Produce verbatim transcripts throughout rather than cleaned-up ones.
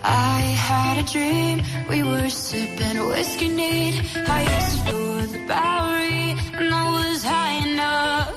I had a dream, we were sipping whiskey neat. I used to explore the Bowery, and I was high enough.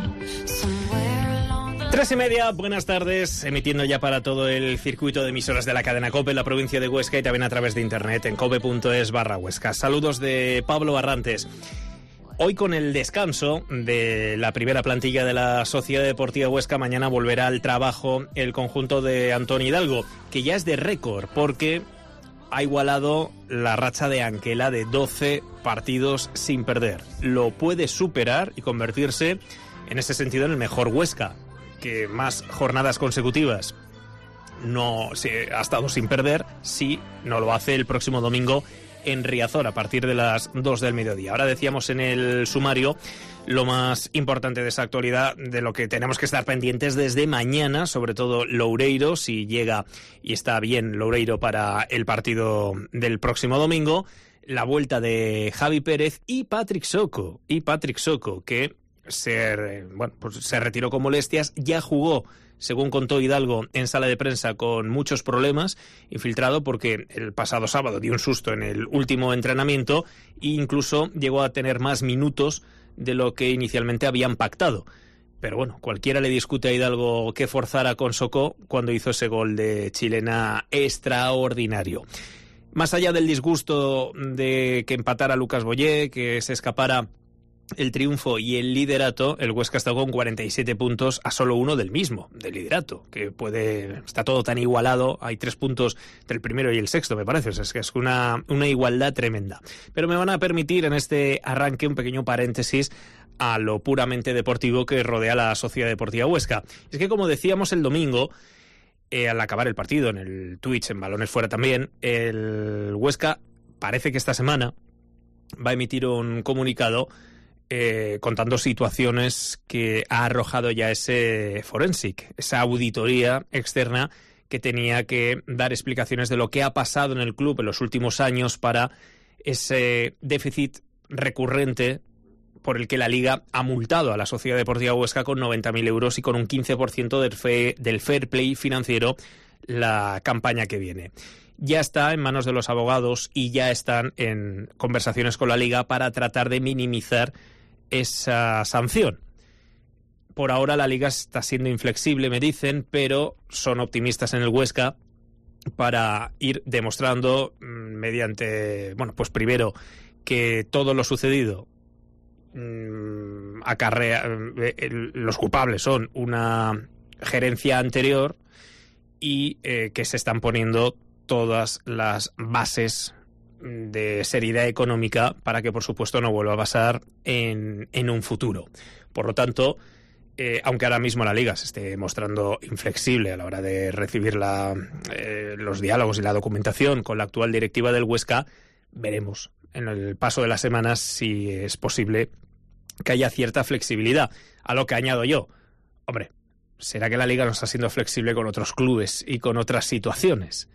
Tres y media, buenas tardes, emitiendo ya para todo el circuito de emisoras de la cadena COPE en la provincia de Huesca y también a través de internet en cope.es barra Huesca. Saludos de Pablo Barrantes. Hoy con el descanso de la primera plantilla de la Sociedad Deportiva Huesca, mañana volverá al trabajo el conjunto de Antón Hidalgo, que ya es de récord porque ha igualado la racha de Anquela de doce partidos sin perder. Lo puede superar y convertirse en ese sentido en el mejor Huesca, que más jornadas consecutivas no se ha estado sin perder, si no lo hace el próximo domingo en Riazor a partir de las dos del mediodía. Ahora decíamos en el sumario lo más importante de esa actualidad, de lo que tenemos que estar pendientes desde mañana, sobre todo Loureiro, si llega y está bien Loureiro para el partido del próximo domingo, la vuelta de Javi Pérez y Patrick Soco, y Patrick Soco, que se, bueno, pues se retiró con molestias, ya jugó, según contó Hidalgo en sala de prensa, con muchos problemas, infiltrado porque el pasado sábado dio un susto en el último entrenamiento e incluso llegó a tener más minutos de lo que inicialmente habían pactado. Pero bueno, cualquiera le discute a Hidalgo que forzara con Socó cuando hizo ese gol de chilena extraordinario. Más allá del disgusto de que empatara Lucas Boyé, que se escapara el triunfo y el liderato, el Huesca está con cuarenta y siete puntos a solo uno del mismo, del liderato, que puede, está todo tan igualado, hay tres puntos entre el primero y el sexto, me parece, o sea, es que es una, una igualdad tremenda. Pero me van a permitir en este arranque un pequeño paréntesis a lo puramente deportivo que rodea la Sociedad Deportiva Huesca. Es que, como decíamos el domingo, eh, al acabar el partido, en el Twitch, en Balones Fuera también, el Huesca parece que esta semana va a emitir un comunicado Eh, contando situaciones que ha arrojado ya ese forensic, esa auditoría externa que tenía que dar explicaciones de lo que ha pasado en el club en los últimos años para ese déficit recurrente por el que la Liga ha multado a la Sociedad Deportiva Huesca con noventa mil euros y con un quince por ciento del, fe, del fair play financiero la campaña que viene. Ya está en manos de los abogados y ya están en conversaciones con la Liga para tratar de minimizar esa sanción. Por ahora la Liga está siendo inflexible, me dicen, pero son optimistas en el Huesca para ir demostrando mediante, bueno, pues primero que todo lo sucedido mmm, acarrea, eh, los culpables son una gerencia anterior y eh, que se están poniendo todas las bases de seriedad económica para que, por supuesto, no vuelva a pasar en, en un futuro. Por lo tanto, eh, aunque ahora mismo la Liga se esté mostrando inflexible a la hora de recibir la, eh, los diálogos y la documentación con la actual directiva del Huesca, veremos en el paso de las semanas si es posible que haya cierta flexibilidad. A lo que añado yo, hombre, ¿será que la Liga no está siendo flexible con otros clubes y con otras situaciones?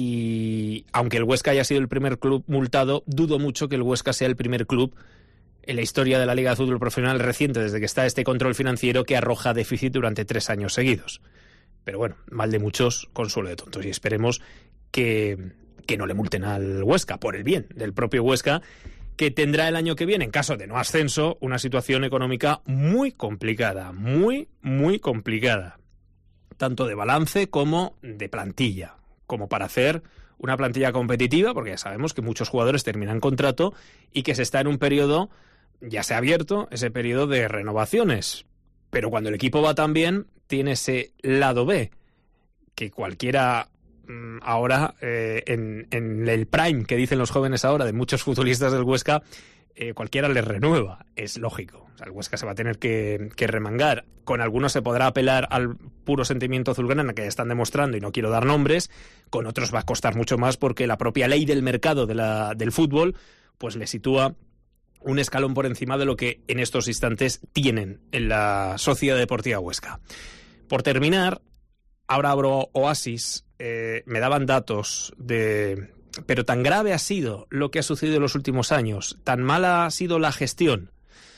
Y aunque el Huesca haya sido el primer club multado, dudo mucho que el Huesca sea el primer club en la historia de la Liga de Fútbol Profesional reciente, desde que está este control financiero, que arroja déficit durante tres años seguidos. Pero bueno, mal de muchos, consuelo de tontos, y esperemos que, que no le multen al Huesca, por el bien del propio Huesca, que tendrá el año que viene, en caso de no ascenso, una situación económica muy complicada, muy, muy complicada, tanto de balance como de plantilla, como para hacer una plantilla competitiva, porque ya sabemos que muchos jugadores terminan contrato y que se está en un periodo, ya se ha abierto ese periodo de renovaciones. Pero cuando el equipo va tan bien, tiene ese lado B, que cualquiera mmm, ahora, eh, en, en el prime que dicen los jóvenes ahora de muchos futbolistas del Huesca, eh, cualquiera les renueva, es lógico. O sea, el Huesca se va a tener que, que remangar. Con algunos se podrá apelar al puro sentimiento azulgrana que ya están demostrando, y no quiero dar nombres. Con otros va a costar mucho más porque la propia ley del mercado de la, del fútbol pues le sitúa un escalón por encima de lo que en estos instantes tienen en la Sociedad Deportiva Huesca. Por terminar, ahora abro Oasis. Eh, me daban datos de... Pero tan grave ha sido lo que ha sucedido en los últimos años, tan mala ha sido la gestión.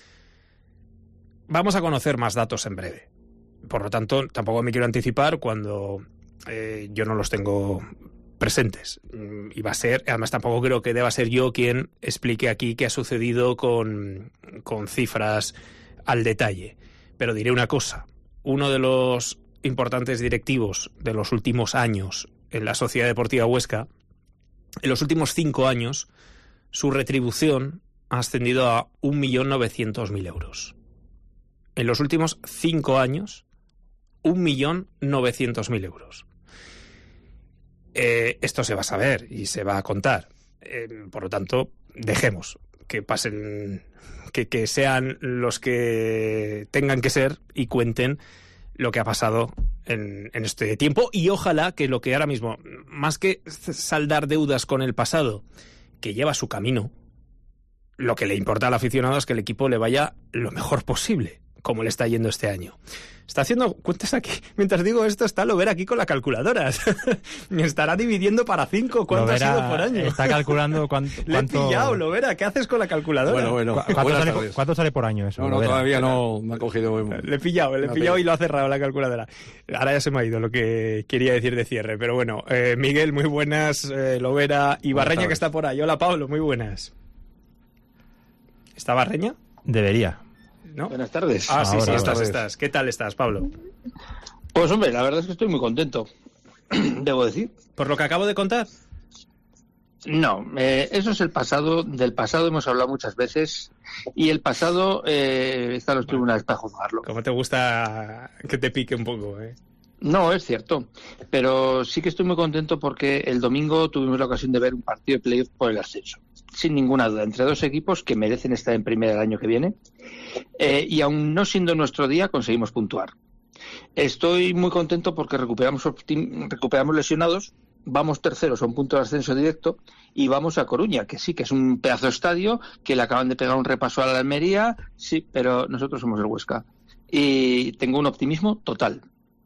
Vamos a conocer más datos en breve. Por lo tanto, tampoco me quiero anticipar cuando eh, yo no los tengo presentes. Y va a ser, además tampoco creo que deba ser yo quien explique aquí qué ha sucedido con, con cifras al detalle. Pero diré una cosa, uno de los importantes directivos de los últimos años en la Sociedad Deportiva Huesca, en los últimos cinco años, su retribución ha ascendido a un millón novecientos mil euros. En los últimos cinco años, un millón novecientos mil euros. Eh, esto se va a saber y se va a contar. Eh, por lo tanto, dejemos que pasen, que, que sean los que tengan que ser y cuenten lo que ha pasado en, en este tiempo, y ojalá que lo que ahora mismo, más que saldar deudas con el pasado, que lleva su camino, lo que le importa al aficionado es que el equipo le vaya lo mejor posible, como le está yendo este año. Está haciendo cuentas aquí. Mientras digo esto, está Lovera aquí con la calculadora. Me estará dividiendo para cinco. ¿Cuánto Lovera ha sido por año? Está calculando cuánto... Le he pillado, Lovera. ¿Qué haces con la calculadora? Bueno, bueno. ¿Cu ¿Cuánto, sale, ¿Cuánto sale por año eso? No, no, Lovera? Todavía no me ha cogido... Le he pillado, le he pillado y lo ha cerrado la calculadora. Ahora ya se me ha ido lo que quería decir de cierre. Pero bueno, eh, Miguel, muy buenas. Eh, Lovera y Barreña, que está por ahí. Hola, Pablo, muy buenas. ¿Está Barreña? Debería. ¿No? Buenas tardes. Ah, sí, Ahora, sí, estás, ahora. estás. ¿Qué tal estás, Pablo? Pues hombre, la verdad es que estoy muy contento, debo decir. ¿Por lo que acabo de contar? No, eh, eso es el pasado. Del pasado hemos hablado muchas veces y el pasado eh, está en los tribunales para juzgarlo. ¿Cómo te gusta que te pique un poco, eh? No, es cierto, pero sí que estoy muy contento porque el domingo tuvimos la ocasión de ver un partido de playoff por el ascenso, sin ninguna duda, entre dos equipos que merecen estar en primera el año que viene, eh, y aun no siendo nuestro día, conseguimos puntuar. Estoy muy contento porque recuperamos, recuperamos lesionados, vamos terceros a un punto de ascenso directo y vamos a Coruña, que sí, que es un pedazo de estadio, que le acaban de pegar un repaso a la Almería, sí, pero nosotros somos el Huesca. Y tengo un optimismo total.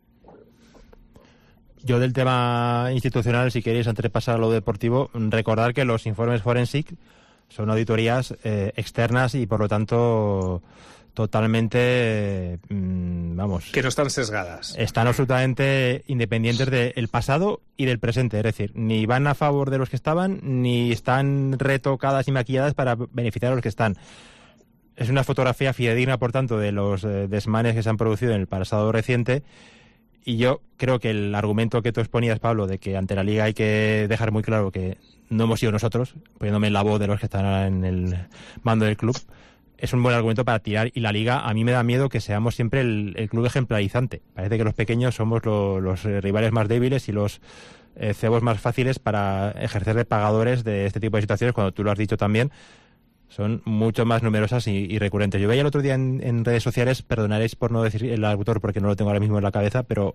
Yo del tema institucional, si queréis, antes de pasar a lo deportivo, recordar que los informes Forensic son auditorías eh, externas y por lo tanto totalmente, eh, vamos... Que no están sesgadas. Están absolutamente independientes del pasado y del presente, es decir, ni van a favor de los que estaban, ni están retocadas y maquilladas para beneficiar a los que están. Es una fotografía fidedigna, por tanto, de los eh, desmanes que se han producido en el pasado reciente. Y yo creo que el argumento que tú exponías, Pablo, de que ante la Liga hay que dejar muy claro que no hemos sido nosotros, poniéndome en la voz de los que están en el mando del club, es un buen argumento para tirar. Y la Liga, a mí me da miedo que seamos siempre el, el club ejemplarizante. Parece que los pequeños somos lo, los rivales más débiles y los eh, cebos más fáciles para ejercer de pagadores de este tipo de situaciones, cuando tú lo has dicho también, son mucho más numerosas y, y recurrentes. Yo veía el otro día en, en redes sociales, perdonaréis por no decir el autor porque no lo tengo ahora mismo en la cabeza, pero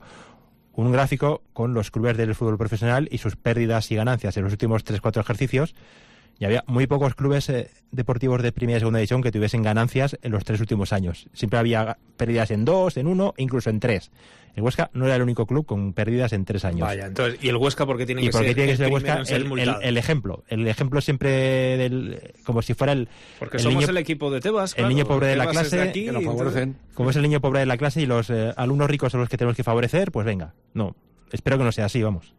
un gráfico con los clubes del fútbol profesional y sus pérdidas y ganancias en los últimos tres cuatro ejercicios, y había muy pocos clubes eh, deportivos de primera y segunda división que tuviesen ganancias en los tres últimos años. Siempre había pérdidas en dos, en uno, e incluso en tres. El Huesca no era el único club con pérdidas en tres años. Vaya, entonces, ¿y el Huesca por qué tiene ¿Y que por qué ser tiene que ser el el Huesca primero en ser el, el, el ejemplo? El ejemplo siempre del, como si fuera el... Porque el somos niño, el equipo de Tebas, el claro, niño pobre de la Tebas es clase, aquí, que nos favorecen. como es el niño pobre de la clase y los eh, alumnos ricos son los que tenemos que favorecer, pues venga. No, espero que no sea así, vamos.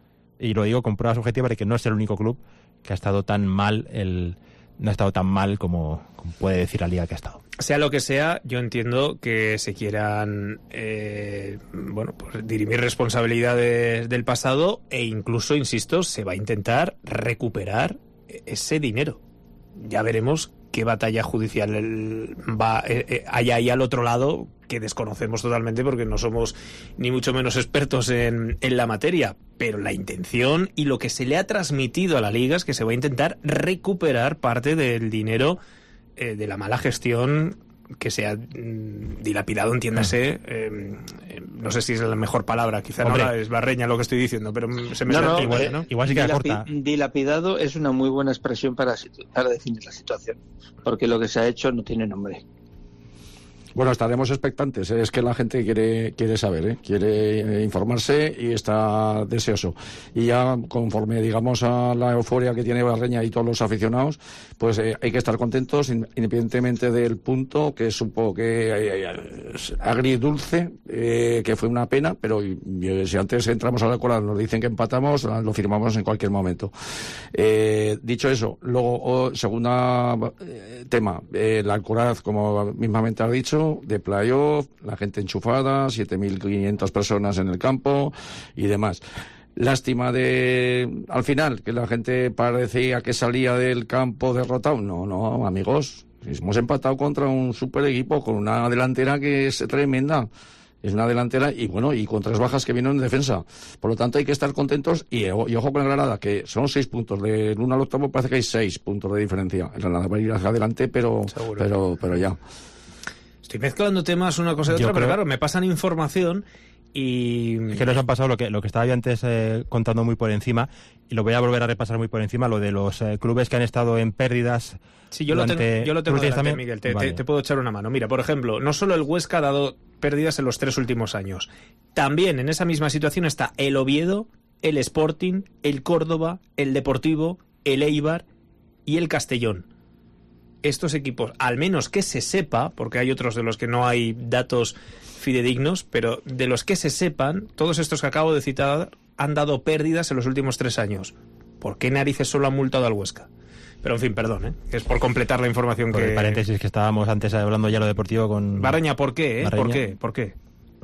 Y lo digo con pruebas objetivas de que no es el único club que ha estado tan mal, el no ha estado tan mal como, como puede decir la Liga que ha estado. Sea lo que sea, yo entiendo que se quieran eh, bueno, pues dirimir responsabilidades del pasado e incluso, insisto, se va a intentar recuperar ese dinero. Ya veremos qué batalla judicial va eh, eh, hay ahí al otro lado, que desconocemos totalmente porque no somos ni mucho menos expertos en, en la materia, pero la intención y lo que se le ha transmitido a la Liga es que se va a intentar recuperar parte del dinero eh, de la mala gestión que se ha mm, dilapidado, entiéndase, eh, eh, no sé si es la mejor palabra, quizá Hombre. no es barreña lo que estoy diciendo, pero se me No, sale no, igual, eh, ¿no? Igual sí queda Dilapi- corta. Dilapidado es una muy buena expresión para, situ- para definir la situación, porque lo que se ha hecho no tiene nombre. Bueno, estaremos expectantes, ¿eh? Es que la gente quiere quiere saber, ¿eh? quiere eh, informarse y está deseoso. Y ya conforme, digamos, a la euforia que tiene Barreña y todos los aficionados, pues eh, hay que estar contentos independientemente del punto, que supo que eh, es agridulce, eh, que fue una pena, pero eh, si antes entramos a la cola nos dicen que empatamos, lo firmamos en cualquier momento. Eh, dicho eso, luego, oh, segunda eh, tema, eh, el Alcoraz, como mismamente ha dicho, de playoff, la gente enchufada, siete mil quinientas personas en el campo y demás. Lástima de, al final, que la gente parecía que salía del campo derrotado. No, no, amigos, hemos empatado contra un super equipo con una delantera que es tremenda. Es una delantera y bueno, y con tres bajas que vienen en defensa. Por lo tanto, hay que estar contentos y, y ojo con el Granada, que son seis puntos. Del uno al octavo parece que hay seis puntos de diferencia. El Granada va a ir hacia adelante, pero, pero, pero ya. Estoy mezclando temas una cosa y otra, Yo pero creo... claro, me pasan información y... Es que nos han pasado lo que, lo que estaba yo antes eh, contando muy por encima, y lo voy a volver a repasar muy por encima, lo de los eh, clubes que han estado en pérdidas. Sí, yo durante... lo tengo, yo lo tengo delante, también? Miguel, te, Vale. te, te puedo echar una mano. Mira, por ejemplo, no solo el Huesca ha dado pérdidas en los tres últimos años, también en esa misma situación está el Oviedo, el Sporting, el Córdoba, el Deportivo, el Eibar y el Castellón. Estos equipos, al menos que se sepa, porque hay otros de los que no hay datos fidedignos, pero de los que se sepan, todos estos que acabo de citar han dado pérdidas en los últimos tres años. ¿Por qué narices solo han multado al Huesca? Pero en fin, perdón, ¿eh? Es por completar la información por que... el paréntesis que estábamos antes hablando ya lo deportivo con... Barreña, ¿por qué? Eh? Barreña. ¿Por qué? ¿Por qué?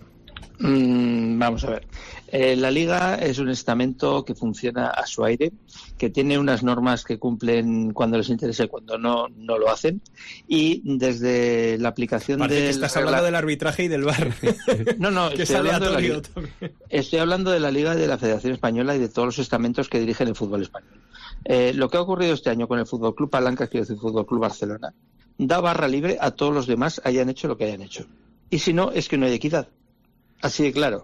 Mm, vamos a ver. Eh, la Liga es un estamento que funciona a su aire, que tiene unas normas que cumplen cuando les interesa y cuando no, no lo hacen. Y desde la aplicación de... Parece que estás regla... hablando del arbitraje y del V A R. No, no, que estoy es hablando, de la aleatorio Liga. también. Estoy hablando de la Liga y de la Federación Española y de todos los estamentos que dirigen el fútbol español. Eh, lo que ha ocurrido este año con el Fútbol Club Palancas y el Fútbol Club Barcelona da barra libre a todos los demás hayan hecho lo que hayan hecho. Y si no, es que no hay equidad. Así de claro.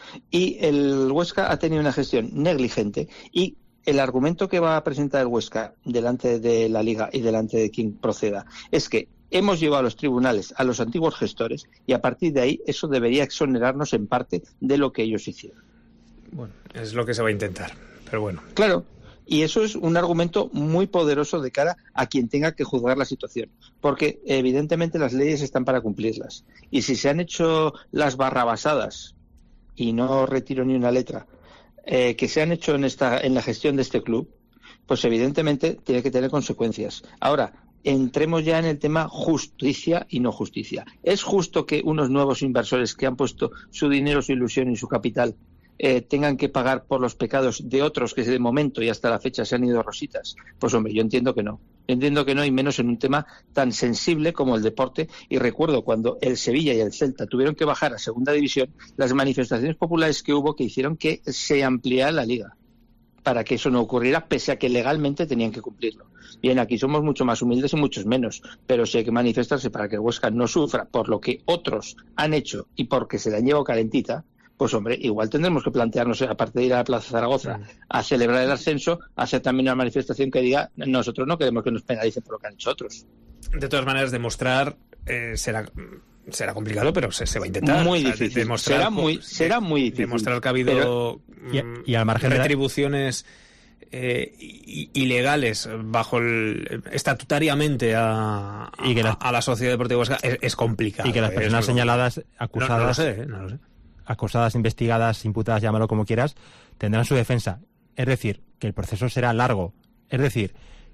Y el Huesca ha tenido una gestión negligente y el argumento que va a presentar el Huesca delante de la Liga y delante de quien proceda es que hemos llevado a los tribunales a los antiguos gestores y a partir de ahí eso debería exonerarnos en parte de lo que ellos hicieron. Bueno, es lo que se va a intentar, pero bueno. Claro. Y eso es un argumento muy poderoso de cara a quien tenga que juzgar la situación, porque evidentemente las leyes están para cumplirlas. Y si se han hecho las barrabasadas, y no retiro ni una letra, eh, que se han hecho en esta en la gestión de este club, pues evidentemente tiene que tener consecuencias. Ahora, entremos ya en el tema justicia y no justicia. ¿Es justo que unos nuevos inversores que han puesto su dinero, su ilusión y su capital Eh, tengan que pagar por los pecados de otros que de momento y hasta la fecha se han ido rositas? Pues hombre, yo entiendo que no. Entiendo que no, y menos en un tema tan sensible como el deporte. Y recuerdo cuando el Sevilla y el Celta tuvieron que bajar a segunda división, las manifestaciones populares que hubo que hicieron que se ampliara la liga para que eso no ocurriera, pese a que legalmente tenían que cumplirlo. Bien, aquí somos mucho más humildes y muchos menos, pero sí hay que manifestarse para que el Huesca no sufra por lo que otros han hecho y porque se la han llevado calentita. Pues hombre, igual tendremos que plantearnos, aparte de ir a la Plaza Zaragoza a celebrar el ascenso, hacer también una manifestación que diga nosotros no queremos que nos penalicen por lo que han hecho otros. De todas maneras, demostrar eh, será será complicado, pero se, se va a intentar. Muy o sea, difícil. De, demostrar, será muy será muy difícil. Demostrar que ha habido pero, y, y al margen retribuciones eh, ilegales bajo el, estatutariamente a, a, y que la, a la Sociedad Deportiva Huesca es, es complicado. Y que las personas es, señaladas, acusadas... No, no lo sé, ¿eh? no lo sé. acusadas, investigadas, imputadas, llámalo como quieras, tendrán su defensa. Es decir, que el proceso será largo. Es decir,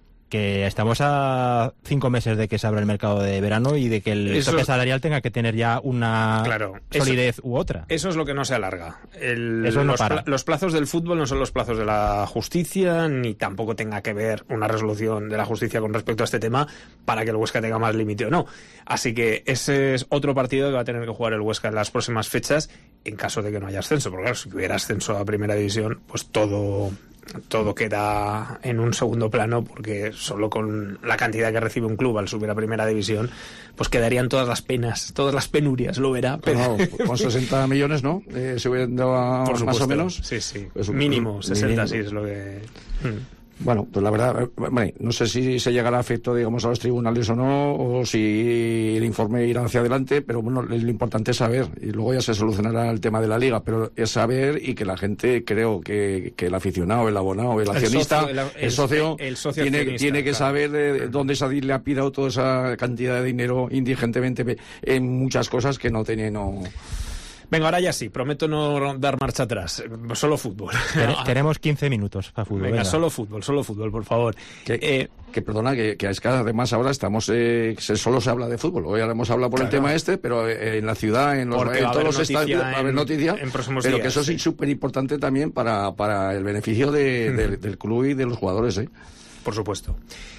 que estamos a cinco meses de que se abra el mercado de verano y de que el eso, tope salarial tenga que tener ya una claro, solidez eso, u otra. Eso es lo que no se alarga. El, eso no los, para. los plazos del fútbol no son los plazos de la justicia, ni tampoco tenga que ver una resolución de la justicia con respecto a este tema para que el Huesca tenga más límite o no. Así que ese es otro partido que va a tener que jugar el Huesca en las próximas fechas en caso de que no haya ascenso. Porque claro, si hubiera ascenso a Primera División, pues todo... todo queda en un segundo plano, porque solo con la cantidad que recibe un club al subir a Primera División, pues quedarían todas las penas, todas las penurias, lo verá. Pero... No, con sesenta millones, ¿no? Eh, subiendo a Por más supuesto, o menos. Sí, sí. Pues un, mínimo, sesenta, mínimo. sí, es lo que... Hmm. Bueno, pues la verdad, bueno, no sé si se llegará a efecto, digamos, a los tribunales o no, o si el informe irá hacia adelante, pero bueno, lo importante es saber, y luego ya se solucionará el tema de la liga, pero es saber y que la gente, creo que, que el aficionado, el abonado, el accionista, el socio, el, el socio, el socio tiene, tiene que claro. saber de dónde se le ha pirado toda esa cantidad de dinero indigentemente en muchas cosas que no tiene, no... Venga, ahora ya sí, prometo no dar marcha atrás. Solo fútbol. Tenemos quince minutos para fútbol. Venga, venga, solo fútbol, solo fútbol, por favor. Que, eh, que perdona, que, que es que además ahora estamos, eh, se, solo se habla de fútbol. Hoy ahora hemos hablado por claro. el tema este, pero eh, en la ciudad, en, los, en todos los estadios, va a haber noticia. En próximos pero días, que eso sí. es súper importante también para, para el beneficio de, de, del club y de los jugadores. ¿eh? Por supuesto.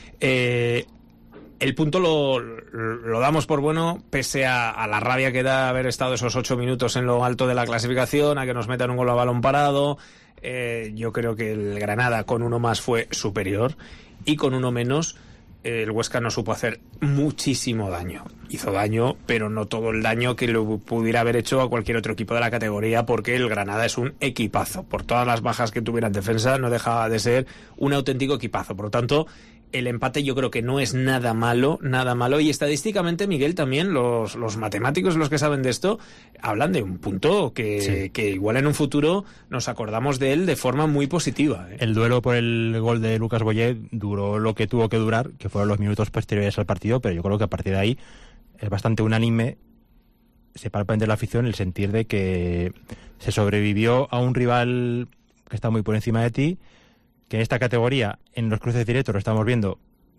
Eh... El punto lo, lo damos por bueno, pese a, a la rabia que da haber estado esos ocho minutos en lo alto de la clasificación, a que nos metan un gol a balón parado. Eh, yo creo que el Granada con uno más fue superior y con uno menos eh, el Huesca no supo hacer muchísimo daño. Hizo daño, pero no todo el daño que lo pudiera haber hecho a cualquier otro equipo de la categoría, porque el Granada es un equipazo. Por todas las bajas que tuviera en defensa, no dejaba de ser un auténtico equipazo. Por lo tanto, el empate yo creo que no es nada malo, nada malo. Y estadísticamente, Miguel, también los, los matemáticos, los que saben de esto, hablan de un punto que, sí. que igual en un futuro nos acordamos de él de forma muy positiva. ¿eh? El duelo por el gol de Lucas Boyé duró lo que tuvo que durar, que fueron los minutos posteriores al partido, pero yo creo que a partir de ahí es bastante unánime, se palpa entre la afición el sentir de que se sobrevivió a un rival que está muy por encima de ti, que en esta categoría, en los cruces directos, lo estamos viendo,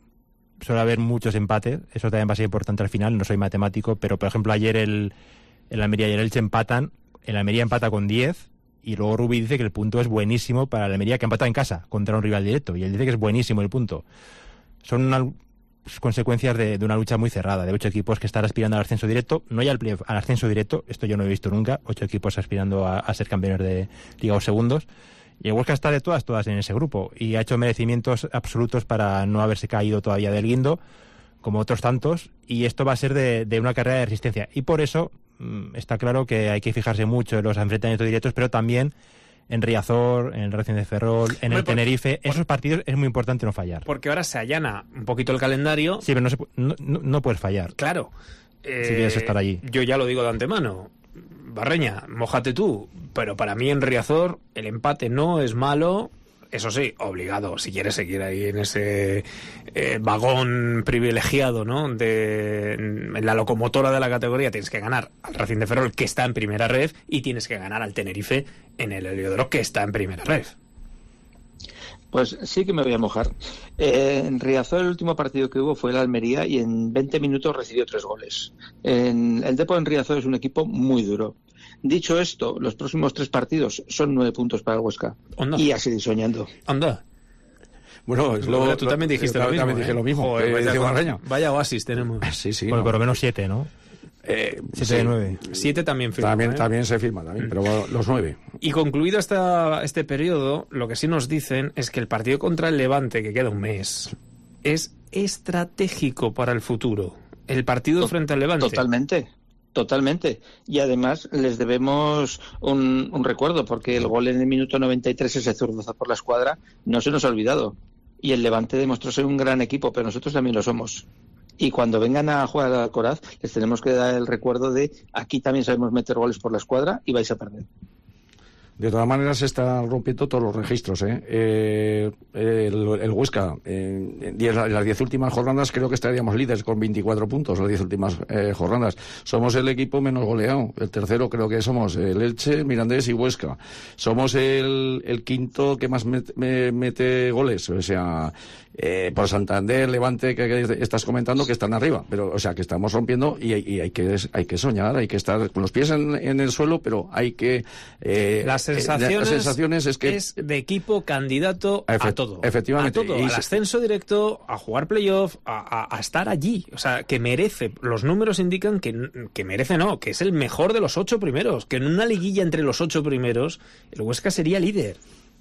suele haber muchos empates, eso también va a ser importante al final, no soy matemático, pero por ejemplo ayer el, el Almería y el Elche empatan, el Almería empata con diez, y luego Rubi dice que el punto es buenísimo para el Almería, que empata en casa contra un rival directo, y él dice que es buenísimo el punto. Son una, consecuencias de, de una lucha muy cerrada, de ocho equipos que están aspirando al ascenso directo, no ya al, playoff, al ascenso directo, esto yo no he visto nunca, ocho equipos aspirando a, a ser campeones de Liga o segundos. Y el Huesca está de todas, todas en ese grupo y ha hecho merecimientos absolutos para no haberse caído todavía del guindo, como otros tantos, y esto va a ser de, de una carrera de resistencia. Y por eso mmm, está claro que hay que fijarse mucho en los enfrentamientos directos, pero también en Riazor, en el Racing de Ferrol, en bueno, el por, Tenerife. Por, esos partidos es muy importante no fallar. Porque ahora se allana un poquito el calendario. Sí, pero no, se, no, no, no puedes fallar. Claro. Eh, si quieres estar allí. Yo ya lo digo de antemano. Barreña, mójate tú, pero para mí en Riazor el empate no es malo, eso sí, obligado, si quieres seguir ahí en ese eh, vagón privilegiado, ¿no? De en la locomotora de la categoría tienes que ganar al Racing de Ferrol, que está en primera ref, y tienes que ganar al Tenerife en el Heliodoro, que está en primera ref. Pues sí que me voy a mojar. Eh, en Riazor el último partido que hubo fue el Almería y en veinte minutos recibió tres goles. En, el Depor en Riazor es un equipo muy duro. Dicho esto, los próximos tres partidos son nueve puntos para el Huesca. Onda. Y a seguir soñando. Anda. Bueno, es lo, tú también dijiste lo, lo mismo. También dije ¿eh? lo mismo. Joder, eh, vaya, vaya oasis tenemos. Sí, sí. Bueno, no. por lo menos siete, ¿no? Eh, siete sí. de nueve. Siete también firma. También, ¿eh? también se firma, también, pero bueno, los nueve. Y concluido esta, este periodo, lo que sí nos dicen es que el partido contra el Levante, que queda un mes, es estratégico para el futuro. El partido frente al Levante. Totalmente. Totalmente. Y además les debemos un, un recuerdo, porque el gol en el minuto noventa y tres, ese zurdazo por la escuadra, no se nos ha olvidado. Y el Levante demostró ser un gran equipo, pero nosotros también lo somos. Y cuando vengan a jugar al Alcoraz, les tenemos que dar el recuerdo de aquí también sabemos meter goles por la escuadra y vais a perder. De todas maneras se están rompiendo todos los registros, ¿eh? Eh, el, el Huesca, eh, en las diez últimas jornadas creo que estaríamos líderes con veinticuatro puntos, las diez últimas eh, jornadas. Somos el equipo menos goleado. El tercero creo que somos el Elche, Mirandés y Huesca. Somos el, el quinto que más met, me, mete goles. O sea, eh, por Santander, Levante, que, que estás comentando, que están arriba. Pero, o sea, que estamos rompiendo y, y hay que hay que soñar, hay que estar con los pies en, en el suelo, pero hay que... Eh, Las sensaciones, eh, las sensaciones es que... Es de equipo candidato Efect, a todo. Efectivamente. A todo, y al ascenso directo, a jugar playoff, a, a, a estar allí. O sea, que merece. Los números indican que, que merece no, que es el mejor de los ocho primeros. Que en una liguilla entre los ocho primeros, el Huesca sería líder.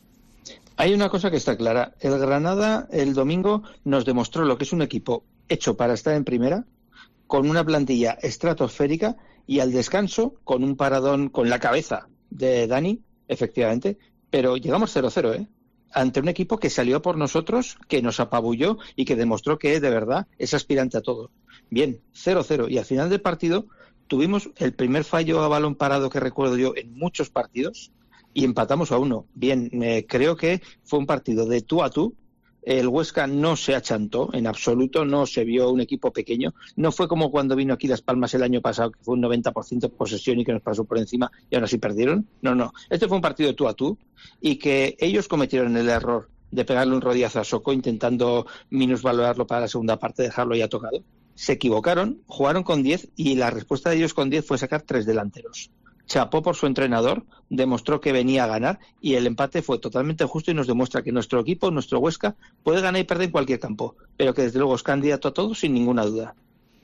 Hay una cosa que está clara. El Granada el domingo nos demostró lo que es un equipo hecho para estar en primera, con una plantilla estratosférica y al descanso con un paradón con la cabeza de Dani, efectivamente, pero llegamos cero cero, ¿eh? ante un equipo que salió por nosotros, que nos apabulló y que demostró que de verdad es aspirante a todo. Bien, cero cero. Y al final del partido tuvimos el primer fallo a balón parado que recuerdo yo en muchos partidos y empatamos a uno. Bien, eh, creo que fue un partido de tú a tú. El Huesca no se achantó en absoluto, no se vio un equipo pequeño. No fue como cuando vino aquí Las Palmas el año pasado, que fue un noventa por ciento de posesión y que nos pasó por encima y aún así perdieron. No, no. Este fue un partido de tú a tú y que ellos cometieron el error de pegarle un rodillazo a Soko intentando minusvalorarlo para la segunda parte, dejarlo ya tocado. Se equivocaron, jugaron con diez y la respuesta de ellos con diez fue sacar tres delanteros. Chapó por su entrenador, demostró que venía a ganar y el empate fue totalmente justo y nos demuestra que nuestro equipo, nuestro Huesca, puede ganar y perder en cualquier campo, pero que desde luego es candidato a todo sin ninguna duda.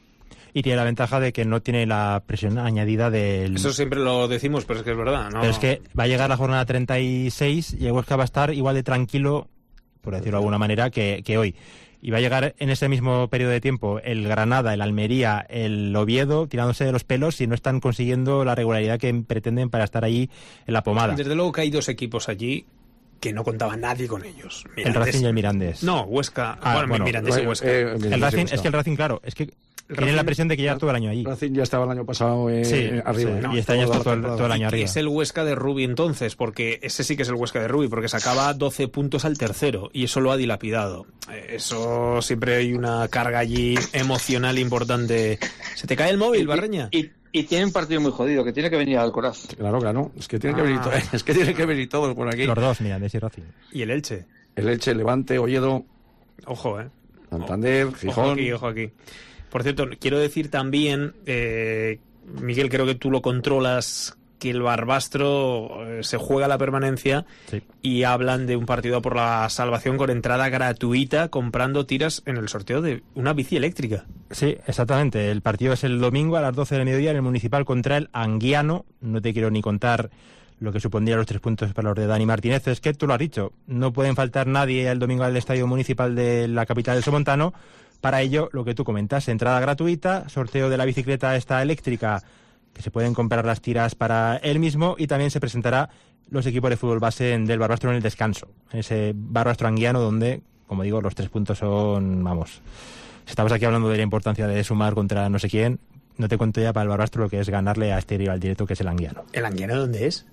Y tiene la ventaja de que no tiene la presión añadida del... Eso siempre lo decimos, pero es que es verdad, ¿no? Pero es que va a llegar la jornada treinta y seis y el Huesca va a estar igual de tranquilo, por decirlo de alguna manera, que, que hoy. Y va a llegar en ese mismo periodo de tiempo el Granada, el Almería, el Oviedo tirándose de los pelos si no están consiguiendo la regularidad que pretenden para estar allí en la pomada. Desde luego que hay dos equipos allí que no contaba nadie con ellos. Mirandés. El Racing y el Mirandés. No, Huesca. Ah, bueno, bueno, Mirandés y Huesca. Eh, eh, el Racing, es que el Racing, claro, es que tienen la presión de que lleva todo el año allí. Racing ya estaba el año pasado eh, sí, arriba. Sí, ¿no? Y este año está todo, el, todo el año arriba. Es el Huesca de Rubi entonces, porque ese sí que es el Huesca de Rubi, porque sacaba doce puntos al tercero y eso lo ha dilapidado. Eso siempre hay una carga allí emocional importante. ¿Se te cae el móvil, Barreña? Y, y, y tiene un partido muy jodido, que tiene que venir al Alcoraz. Claro, claro. Es que tiene que venir, ah. es que tiene que venir todos por aquí. Los dos, Mirandés y Racing. ¿Y el Elche? El Elche, Levante, Oviedo. Ojo, ¿eh? Santander, Gijón. Ojo aquí, ojo aquí. Por cierto, quiero decir también, eh, Miguel, creo que tú lo controlas, que el Barbastro eh, se juega la permanencia sí. y hablan de un partido por la salvación con entrada gratuita comprando tiras en el sorteo de una bici eléctrica. Sí, exactamente. El partido es el domingo a las doce del mediodía en el Municipal contra el Anguiano. No te quiero ni contar lo que supondría los tres puntos para los de Dani Martínez. Es que tú lo has dicho, no pueden faltar nadie el domingo al Estadio Municipal de la capital del Somontano. Para ello, lo que tú comentas, entrada gratuita, sorteo de la bicicleta esta eléctrica, que se pueden comprar las tiras para él mismo, y también se presentará los equipos de fútbol base del Barbastro en el descanso, en ese Barbastro Anguiano donde, como digo, los tres puntos son, vamos, si estamos aquí hablando de la importancia de sumar contra no sé quién, no te cuento ya para el Barbastro lo que es ganarle a este rival directo que es el Anguiano. ¿El Anguiano dónde es?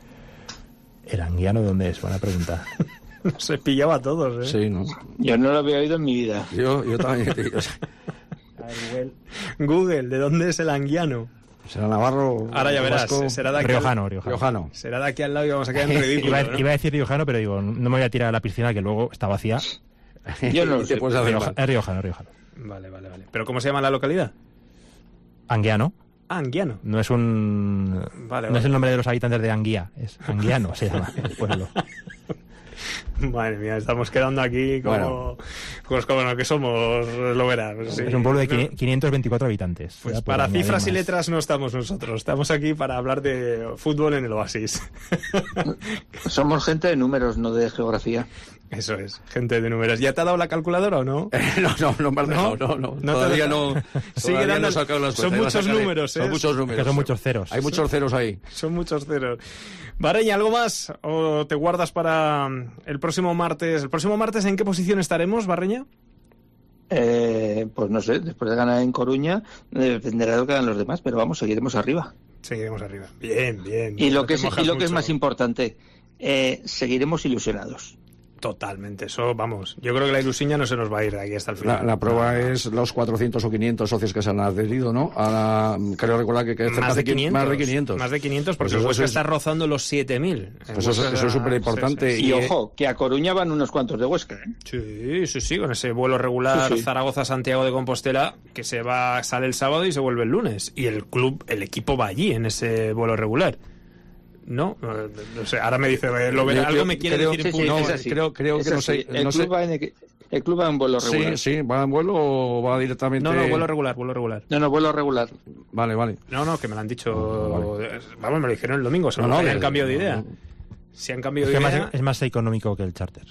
¿El Anguiano dónde es? Buena pregunta. Se pillaba a todos, ¿eh? Sí, ¿no? Yo no lo había oído en mi vida. Yo, yo también. Yo, Google. Google, ¿de dónde es el Anguiano? Será Navarro. Ahora ya verás, Vasco, será de aquí Riojano, al... Riojano. Riojano. Será de aquí al lado y vamos a quedar en ridículo. iba, ¿no? iba a decir Riojano, pero digo, no me voy a tirar a la piscina que luego está vacía. Yo no lo sé. Rioja, es Riojano, Riojano. Vale, vale, vale. ¿Pero cómo se llama la localidad? Anguiano. Ah, Anguiano. No es un... Vale, no vale. es el nombre de los habitantes de Anguía, es Anguiano se llama el pueblo. Madre mía, estamos quedando aquí como, Bueno. pues como lo que somos, lo verás. Sí. Es un pueblo de No, quinientos veinticuatro habitantes. pues Ya, por para añadir cifras y más. letras no estamos nosotros, estamos aquí para hablar de fútbol en el Oasis. Somos gente de números, no de geografía. Eso es, gente de números. ¿Ya te ha dado la calculadora o no? no, no, no me has dejado, ¿No? no, no. No te Todavía deja- no. Sigue todavía dando- no he sacado las son cuentas, muchos las sacaré. números, ¿eh? Son muchos números. Que son muchos ceros. Hay muchos ceros ahí. Son muchos ceros. Bareña, ¿algo más? ¿O te guardas para el próximo martes? ¿El próximo martes en qué posición estaremos, Barreña? Eh, pues no sé, después de ganar en Coruña, eh, dependerá de lo que hagan los demás, pero vamos, seguiremos arriba. Seguiremos arriba. Bien, bien. Y lo No que, te es, mojas y lo que es mucho. más importante, eh, seguiremos ilusionados. Totalmente, eso, vamos. Yo creo que la ilusión ya no se nos va a ir de aquí hasta el final. La, la prueba es los cuatrocientos o quinientos socios que se han adherido, ¿no? A la, creo recordar que, que cerca Más de qui- quinientos. Más de quinientos. Más de quinientos, porque Pues el eso Huesca es- está rozando los siete mil. Pues eso- eso es superimportante. Y, Y, ojo, que a Coruña van unos cuantos de Huesca, ¿eh? Sí, sí, sí, con ese vuelo regular Sí, sí. Zaragoza-Santiago de Compostela, que se va, sale el sábado y se vuelve el lunes. Y el club, el equipo va allí en ese vuelo regular. No, no, no sé, ahora me dice, eh, lo verá, Yo- algo yo me quiere creo- decir sí, sí, punto. es no, así. creo, creo Es que no así. sé. El, no club sé. va en, equi- el club va en vuelo regular. Sí, sí, ¿va en vuelo o va directamente? No, no, vuelo regular, vuelo regular. No, no, vuelo regular. Vale, vale. No, no, que me lo han dicho. Vale. Vamos, me lo dijeron el domingo, se No, no, no, han de- cambiado de no, idea. no. Si han cambiado Es, de que idea, más, es más económico que el charter.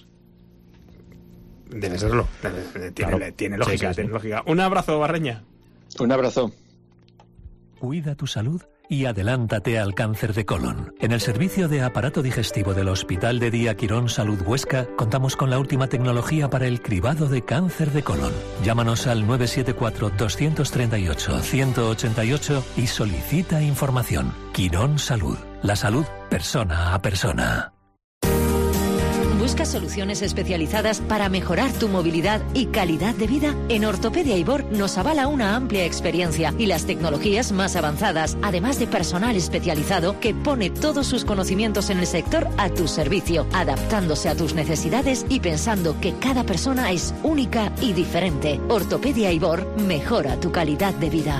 debe serlo. Debe- tiene, Claro. tiene lógica, Sí, sí, sí. tiene lógica. Un abrazo, Barreña. Un abrazo. Cuida tu salud y adelántate al cáncer de colon. En el servicio de aparato digestivo del Hospital de Día Quirón Salud Huesca contamos con la última tecnología para el cribado de cáncer de colon. Llámanos al nueve siete cuatro, dos tres ocho, uno ocho ocho y solicita información. Quirón Salud. La salud persona a persona. ¿Buscas soluciones especializadas para mejorar tu movilidad y calidad de vida? En Ortopedia Ibor nos avala una amplia experiencia y las tecnologías más avanzadas, además de personal especializado que pone todos sus conocimientos en el sector a tu servicio, adaptándose a tus necesidades y pensando que cada persona es única y diferente. Ortopedia Ibor mejora tu calidad de vida.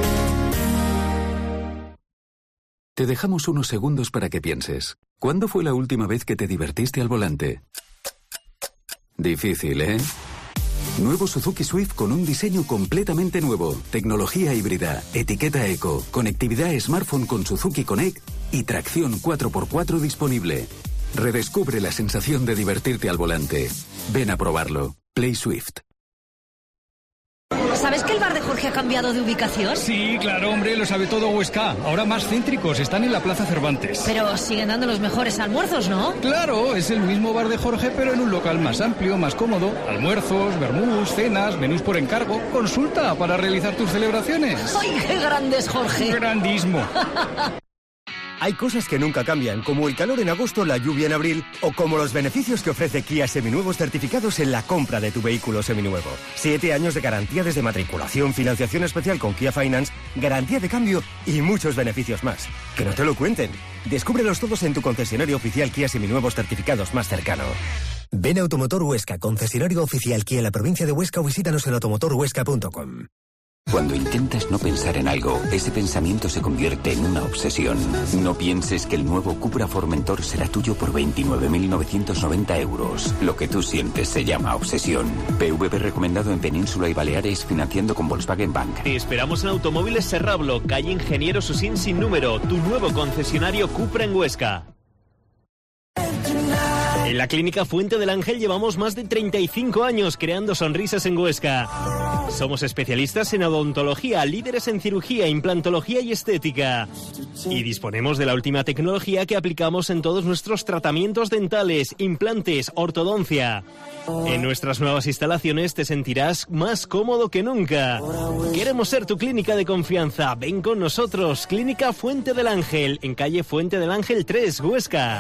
Te dejamos unos segundos para que pienses. ¿Cuándo fue la última vez que te divertiste al volante? Difícil, ¿eh? Nuevo Suzuki Swift con un diseño completamente nuevo, tecnología híbrida, etiqueta eco, conectividad smartphone con Suzuki Connect y tracción cuatro por cuatro disponible. Redescubre la sensación de divertirte al volante. Ven a probarlo. Play Swift. ¿Sabes que el bar de Jorge ha cambiado de ubicación? Sí, claro, hombre, lo sabe todo Huesca. Ahora más céntricos, están en la Plaza Cervantes. Pero siguen dando los mejores almuerzos, ¿no? Claro, es el mismo bar de Jorge, pero en un local más amplio, más cómodo. Almuerzos, vermús, cenas, menús por encargo. Consulta para realizar tus celebraciones. ¡Ay, qué grande es Jorge! Grandísimo. Hay cosas que nunca cambian, como el calor en agosto, la lluvia en abril, o como los beneficios que ofrece Kia Seminuevos certificados en la compra de tu vehículo seminuevo. Siete años de garantía desde matriculación, financiación especial con Kia Finance, garantía de cambio y muchos beneficios más. Que no te lo cuenten. Descúbrelos todos en tu concesionario oficial Kia Seminuevos certificados más cercano. Ven a Automotor Huesca, concesionario oficial Kia en la provincia de Huesca, o visítanos en automotor huesca punto com. Cuando intentas no pensar en algo, ese pensamiento se convierte en una obsesión. No pienses que el nuevo Cupra Formentor será tuyo por veintinueve mil novecientos noventa euros. Lo que tú sientes se llama obsesión. P V B recomendado en Península y Baleares, financiando con Volkswagen Bank. Te esperamos en Automóviles Serrablo, calle Ingeniero Susín sin número, tu nuevo concesionario Cupra en Huesca. En la Clínica Fuente del Ángel llevamos más de treinta y cinco años creando sonrisas en Huesca. Somos especialistas en odontología, líderes en cirugía, implantología y estética. Y disponemos de la última tecnología que aplicamos en todos nuestros tratamientos dentales, implantes, ortodoncia. En nuestras nuevas instalaciones te sentirás más cómodo que nunca. Queremos ser tu clínica de confianza. Ven con nosotros, Clínica Fuente del Ángel, en calle Fuente del Ángel tres, Huesca.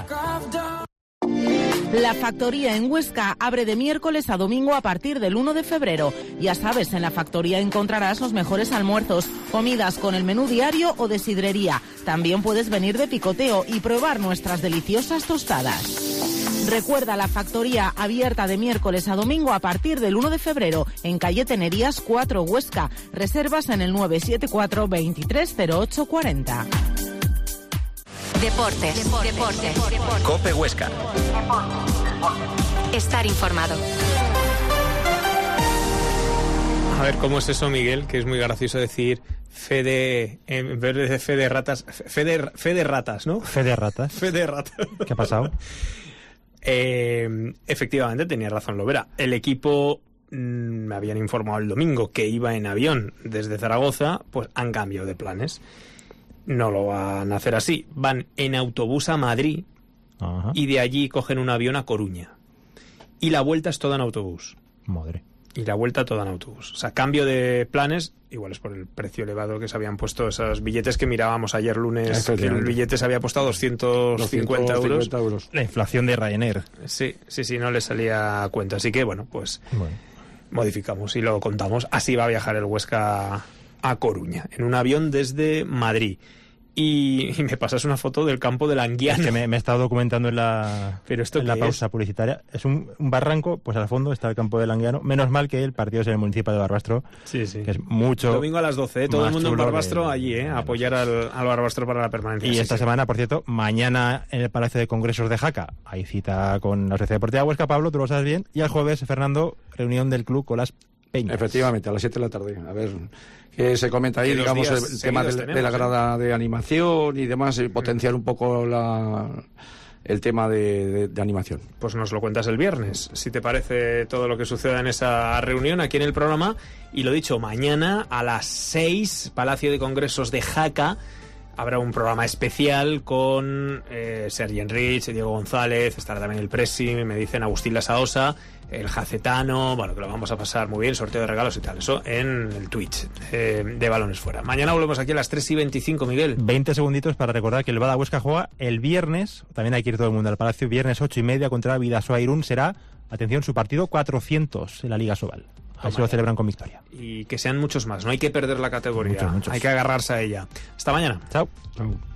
La Factoría en Huesca abre de miércoles a domingo a partir del uno de febrero. Ya sabes, en la Factoría encontrarás los mejores almuerzos, comidas con el menú diario o de sidrería. También puedes venir de picoteo y probar nuestras deliciosas tostadas. Recuerda, la Factoría abierta de miércoles a domingo a partir del uno de febrero en calle Tenerías cuatro, Huesca. Reservas en el nueve siete cuatro, veintitrés cero ocho cuarenta. Deportes, deportes, deportes, deportes. COPE Huesca. Estar informado. A ver, ¿cómo es eso, Miguel? Que es muy gracioso decir fe de... En vez de fe de ratas... Fe de, fe de ratas, ¿no? Fe de ratas. Fe de ratas. ¿Qué ha pasado? eh, efectivamente, tenía razón Lovera. El equipo... Me habían informado el domingo que iba en avión desde Zaragoza, pues han cambiado de planes. No lo van a hacer así. Van en autobús a Madrid. Ajá. Y de allí cogen un avión a Coruña. Y la vuelta es toda en autobús. Madre. Y la vuelta toda en autobús. O sea, cambio de planes, igual es por el precio elevado que se habían puesto esos billetes que mirábamos ayer lunes, que el billete se había puesto a doscientos cincuenta euros. euros. La inflación de Ryanair. Sí, sí, sí, no le salía a cuenta. Así que, bueno, pues bueno. modificamos y lo contamos. Así va a viajar el Huesca a Coruña, en un avión desde Madrid. Y, y me pasas una foto del campo del Anguiano. Es que me, me he estado documentando en la, ¿Pero esto en la pausa es? publicitaria. Es un, un barranco, pues al fondo está el campo del Anguiano. Menos mal que el partido es en el municipio de Barbastro. Sí, sí. Que es mucho. Domingo a las doce, ¿eh? Todo el mundo en Barbastro de, allí, ¿eh? A apoyar al, al Barbastro para la permanencia. Y sí, esta sí. semana, por cierto, mañana en el Palacio de Congresos de Jaca hay cita con la Sociedad Deportiva Huesca, Pablo, tú lo sabes bien. Y el jueves, Fernando, reunión del club con las Peñas. Efectivamente, a las siete de la tarde. A ver qué se comenta ahí, digamos, el, el tema de, tenemos, de la grada ¿eh? de animación y demás, y potenciar un poco la, el tema de, de, de animación. Pues nos lo cuentas el viernes, si te parece todo lo que suceda en esa reunión aquí en el programa. Y lo dicho, mañana a las seis, Palacio de Congresos de Jaca, habrá un programa especial con eh, Sergi Enrich, Diego González, estará también el Presi, me dicen Agustín Lasaosa, el Jacetano, bueno, que lo vamos a pasar muy bien, sorteo de regalos y tal, eso en el Twitch eh, de Balones Fuera. Mañana volvemos aquí a las tres y veinticinco, Miguel. veinte segunditos para recordar que el Bada Huesca juega el viernes, también hay que ir todo el mundo al Palacio, viernes ocho y media contra Bidasoa Irún, será, atención, su partido cuatrocientos en la Liga Sobal. Así lo celebran con victoria. Y que sean muchos más, no hay que perder la categoría, Muchos, muchos. hay que agarrarse a ella. Hasta mañana. Chao. Chao.